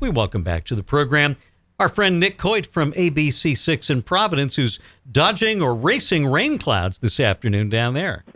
We welcome back to the program our friend Nick Coit from ABC6 in Providence, who's dodging or racing rain clouds this afternoon down there.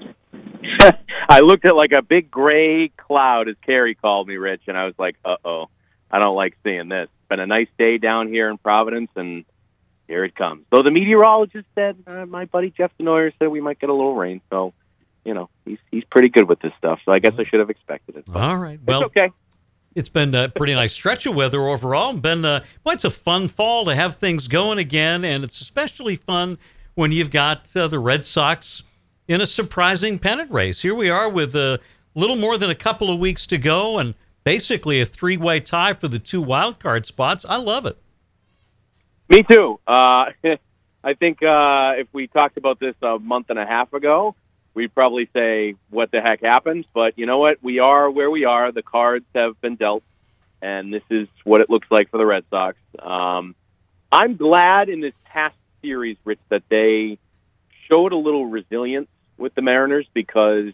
I looked at like a big gray cloud, as Carrie called me, Rich, and I was like, uh-oh, I don't like seeing this. It's been a nice day down here in Providence, and here it comes. So the meteorologist said, my buddy Jeff Denoyer said we might get a little rain. So, he's pretty good with this stuff. So I guess I should have expected it. All right. Well, it's okay. It's been a pretty nice stretch of weather overall. It's a fun fall to have things going again, and it's especially fun when you've got the Red Sox in a surprising pennant race. Here we are with a little more than a couple of weeks to go, and basically a three-way tie for the 2 wild card spots. I love it. Me too. I think if we talked about this a month and a half ago, we'd probably say, what the heck happened? But you know what? We are where we are. The cards have been dealt, and this is what it looks like for the Red Sox. I'm glad in this past series, Rich, that they showed a little resilience with the Mariners because,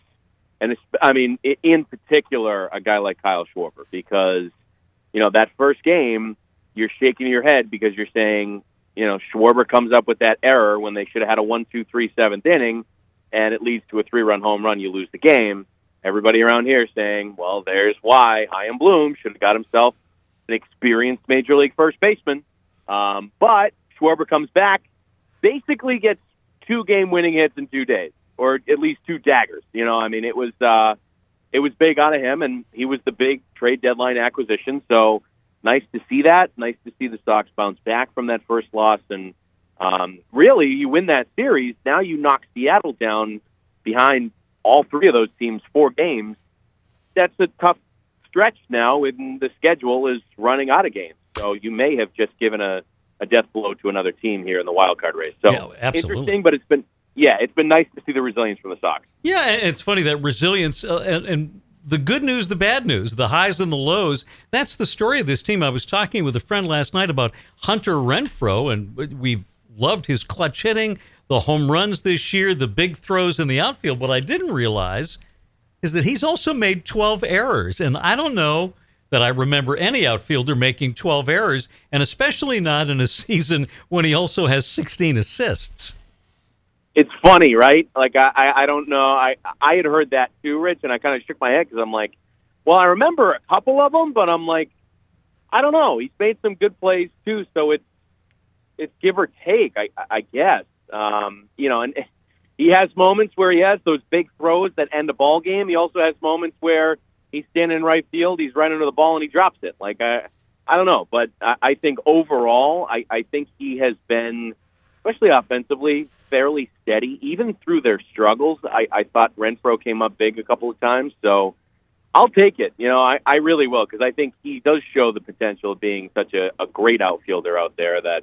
in particular, a guy like Kyle Schwarber, because, that first game, you're shaking your head because you're saying, Schwarber comes up with that error when they should have had a 1-2-3 7th inning, and it leads to a 3-run home run, you lose the game. Everybody around here saying, well, there's why Chaim Bloom should have got himself an experienced Major League first baseman. But Schwarber comes back, basically gets 2 game-winning hits in 2 days, or at least 2 daggers. It was big out of him, and he was the big trade deadline acquisition. So nice to see that. Nice to see the Sox bounce back from that first loss. And really, you win that series. Now you knock Seattle down behind all 3 of those teams 4 games. That's a tough stretch now when the schedule is running out of games. So you may have just given a death blow to another team here in the wild card race. So yeah, interesting, but it's been nice to see the resilience from the Sox. Yeah, and it's funny that resilience and the good news, the bad news, the highs and the lows, that's the story of this team. I was talking with a friend last night about Hunter Renfroe, and we've loved his clutch hitting, the home runs this year, the big throws in the outfield. What I didn't realize is that he's also made 12 errors, and I don't know that I remember any outfielder making 12 errors, and especially not in a season when he also has 16 assists. It's funny, right? Like, I don't know. I had heard that too, Rich, and I kind of shook my head because I'm like, well, I remember a couple of them, but I'm like, I don't know. He's made some good plays too, so it's give or take, I guess. And he has moments where he has those big throws that end a ball game. He also has moments where he's standing in right field, he's right under the ball, and he drops it. Like, I don't know, but I think overall, I think he has been, especially offensively, fairly steady, even through their struggles. I thought Renfroe came up big a couple of times, so I'll take it. I really will, because I think he does show the potential of being such a great outfielder out there that,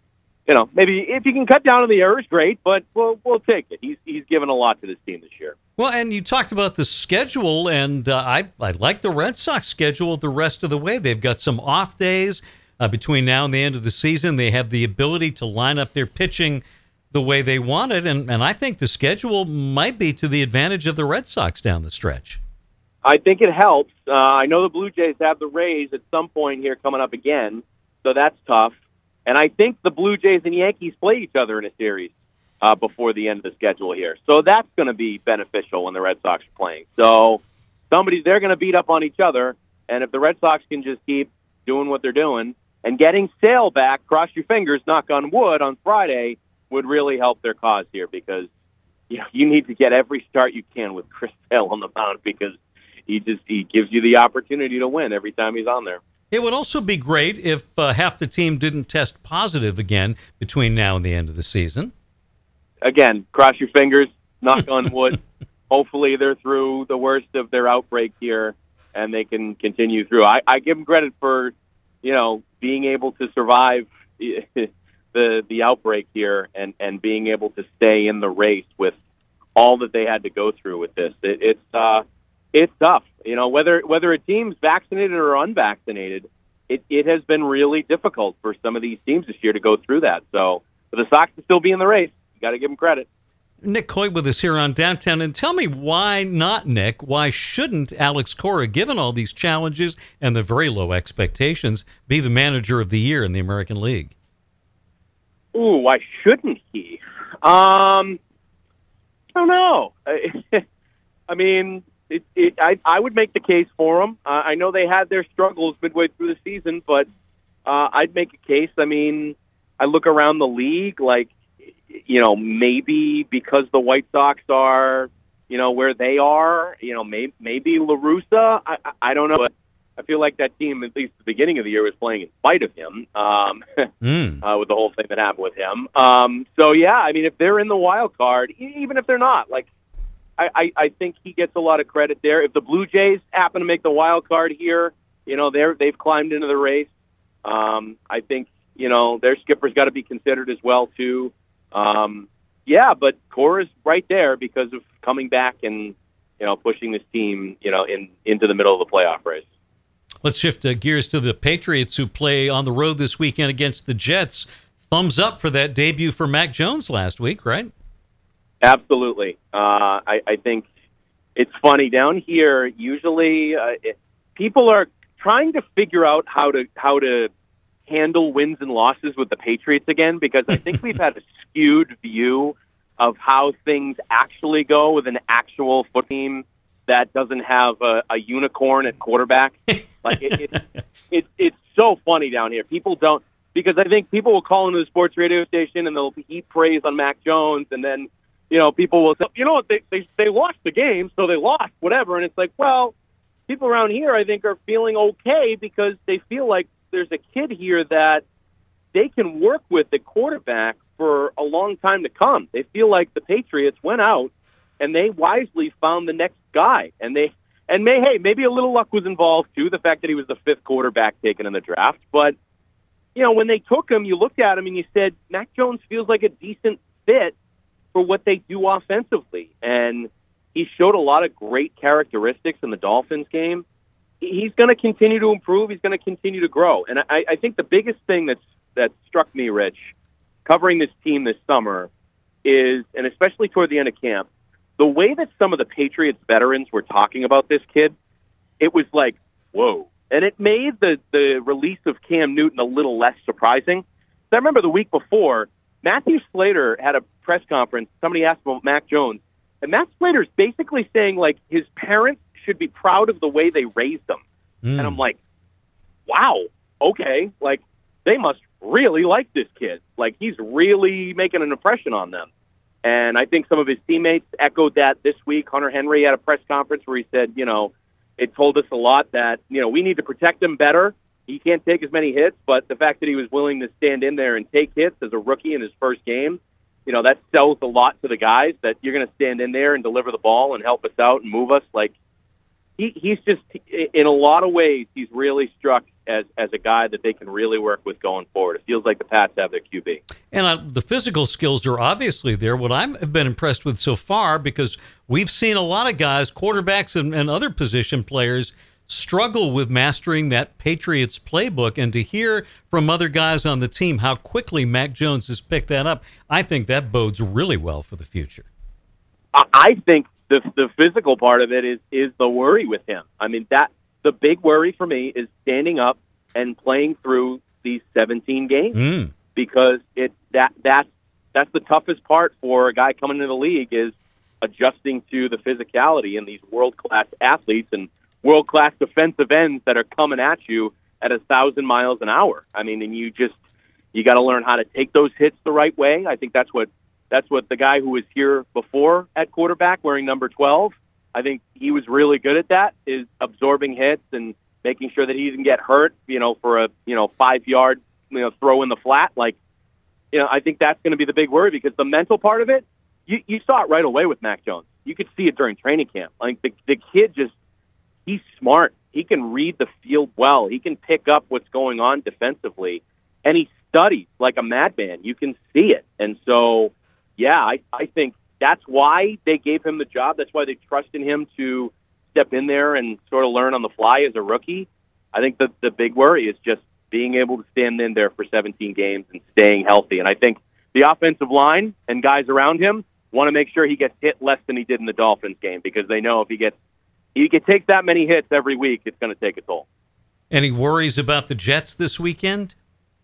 maybe if you can cut down on the errors, great, but we'll take it. He's given a lot to this team this year. Well, and you talked about the schedule, and I like the Red Sox schedule the rest of the way. They've got some off days between now and the end of the season. They have the ability to line up their pitching the way they want it, and I think the schedule might be to the advantage of the Red Sox down the stretch. I think it helps. I know the Blue Jays have the Rays at some point here coming up again, so that's tough. And I think the Blue Jays and Yankees play each other in a series before the end of the schedule here. So that's going to be beneficial when the Red Sox are playing. So they're going to beat up on each other, and if the Red Sox can just keep doing what they're doing and getting Sale back, cross your fingers, knock on wood, on Friday, would really help their cause here, because you need to get every start you can with Chris Sale on the mound, because he gives you the opportunity to win every time he's on there. It would also be great if half the team didn't test positive again between now and the end of the season. Again, cross your fingers, knock on wood. Hopefully they're through the worst of their outbreak here and they can continue through. I give them credit for, being able to survive the outbreak here and being able to stay in the race with all that they had to go through with this. It's tough. Whether a team's vaccinated or unvaccinated, it has been really difficult for some of these teams this year to go through that. So for the Sox to still be in the race, you got to give them credit. Nick Coy with us here on Downtown. And tell me why not, Nick? Why shouldn't Alex Cora, given all these challenges and the very low expectations, be the manager of the year in the American League? Ooh, why shouldn't he? I don't know. I mean, I would make the case for him. I know they had their struggles midway through the season, but I'd make a case. I mean, I look around the league, like, maybe because the White Sox are, where they are, maybe La Russa. I don't know. But I feel like that team, at least at the beginning of the year, was playing in spite of him with the whole thing that happened with him. So, yeah, I mean, if they're in the wild card, even if they're not, like, I think he gets a lot of credit there. If the Blue Jays happen to make the wild card here, they've climbed into the race. I think, their skipper's got to be considered as well, too. But Cora's right there because of coming back and, pushing this team, into the middle of the playoff race. Let's shift gears to the Patriots, who play on the road this weekend against the Jets. Thumbs up for that debut for Mac Jones last week, right? Absolutely. I think it's funny down here. Usually, people are trying to figure out how to handle wins and losses with the Patriots again, because I think we've had a skewed view of how things actually go with an actual football team that doesn't have a unicorn at quarterback. Like it's so funny down here. People don't, because I think people will call into the sports radio station and they'll heap praise on Mac Jones, and then people will say, they lost the game, so they lost, whatever. And it's like, well, people around here, I think, are feeling okay because they feel like there's a kid here that they can work with the quarterback for a long time to come. They feel like the Patriots went out and they wisely found the next guy. Maybe a little luck was involved, too, the fact that he was the fifth quarterback taken in the draft. But, when they took him, you looked at him and you said, Mac Jones feels like a decent fit for what they do offensively. And he showed a lot of great characteristics in the Dolphins game. He's going to continue to improve. He's going to continue to grow. And I think the biggest thing that struck me, Rich, covering this team this summer is, and especially toward the end of camp, the way that some of the Patriots veterans were talking about this kid, it was like, whoa. And it made the release of Cam Newton a little less surprising. So I remember the week before, Matthew Slater had a press conference. Somebody asked about Mac Jones. And Matt Slater's basically saying, like, his parents should be proud of the way they raised him. And I'm like, wow, okay. Like, they must really like this kid. Like, he's really making an impression on them. And I think some of his teammates echoed that this week. Hunter Henry had a press conference where he said, it told us a lot that, we need to protect him better. He can't take as many hits, but the fact that he was willing to stand in there and take hits as a rookie in his first game, that sells a lot to the guys, that you're going to stand in there and deliver the ball and help us out and move us. Like, he's just, in a lot of ways, he's really struck as a guy that they can really work with going forward. It feels like the Pats have their QB. And the physical skills are obviously there. What I've been impressed with so far, because we've seen a lot of guys, quarterbacks and other position players, struggle with mastering that Patriots playbook, and to hear from other guys on the team how quickly Mac Jones has picked that up, I think that bodes really well for the future. I think the physical part of it is the worry with him. I mean, the big worry for me is standing up and playing through these 17 games because that's the toughest part for a guy coming into the league, is adjusting to the physicality and these world-class athletes and world-class defensive ends that are coming at you at 1,000 miles an hour. I mean, and you got to learn how to take those hits the right way. I think that's what the guy who was here before at quarterback wearing number 12, I think he was really good at that, is absorbing hits and making sure that he didn't get hurt, for a 5-yard, throw in the flat. Like, I think that's going to be the big worry, because the mental part of it, you saw it right away with Mac Jones. You could see it during training camp. Like, the kid he's smart. He can read the field well. He can pick up what's going on defensively. And he studies like a madman. You can see it. And so, yeah, I think that's why they gave him the job. That's why they trusted him to step in there and sort of learn on the fly as a rookie. I think the big worry is just being able to stand in there for 17 games and staying healthy. And I think the offensive line and guys around him, want to make sure he gets hit less than he did in the Dolphins game, because they know if he takes that many hits every week, it's going to take a toll. Any worries about the Jets this weekend?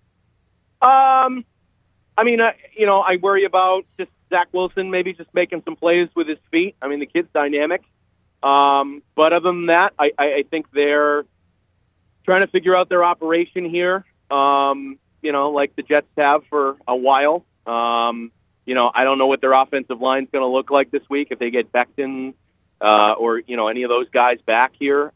I mean, I worry about just Zach Wilson maybe just making some plays with his feet. I mean, the kid's dynamic. But other than that, I think they're trying to figure out their operation here, like the Jets have for a while. I don't know what their offensive line's going to look like this week if they get Becton or any of those guys back here.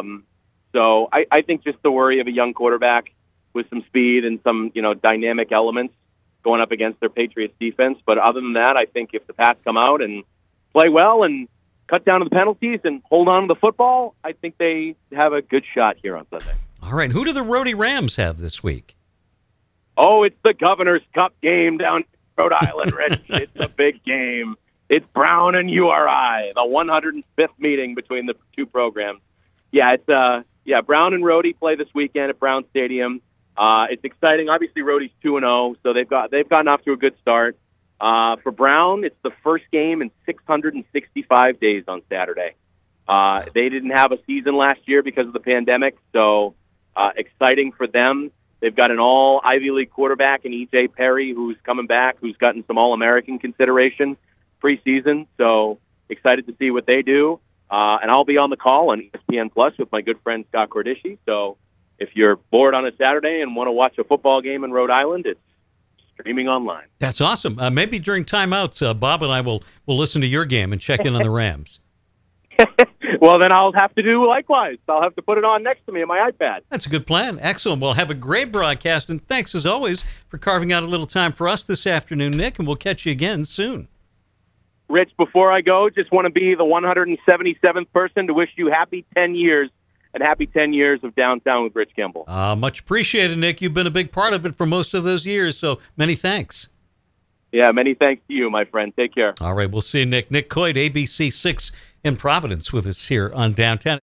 So I think just the worry of a young quarterback with some speed and some, dynamic elements going up against their Patriots defense. But other than that, I think if the Pats come out and play well and cut down to the penalties and hold on to the football, I think they have a good shot here on Sunday. All right. Who do the Rhody Rams have this week? Oh, it's the Governor's Cup game down in Rhode Island, Rich. It's a big game. It's Brown and URI, the 105th meeting between the two programs. Yeah, it's Brown and Rhody play this weekend at Brown Stadium. It's exciting. Obviously, Rhody's 2-0, so they've gotten off to a good start. For Brown, it's the first game in 665 days on Saturday. They didn't have a season last year because of the pandemic, so exciting for them. They've got an all-Ivy League quarterback in E.J. Perry, who's coming back, who's gotten some All-American consideration preseason, so excited to see what they do. And I'll be on the call on ESPN Plus with my good friend Scott Cordishi, so if you're bored on a Saturday and want to watch a football game in Rhode Island, it's streaming online. That's awesome. Maybe during timeouts, Bob and I will listen to your game and check in on the Rams. Well, then I'll have to do likewise. I'll have to put it on next to me on my iPad. That's a good plan. Excellent. Well, have a great broadcast, and thanks as always for carving out a little time for us this afternoon, Nick, and we'll catch you again soon. Rich, before I go, just want to be the 177th person to wish you happy 10 years. And happy 10 years of Downtown with Rich Kimball. Much appreciated, Nick. You've been a big part of it for most of those years, so many thanks. Yeah, many thanks to you, my friend. Take care. All right, we'll see you, Nick. Nick Coit, ABC 6 in Providence with us here on Downtown.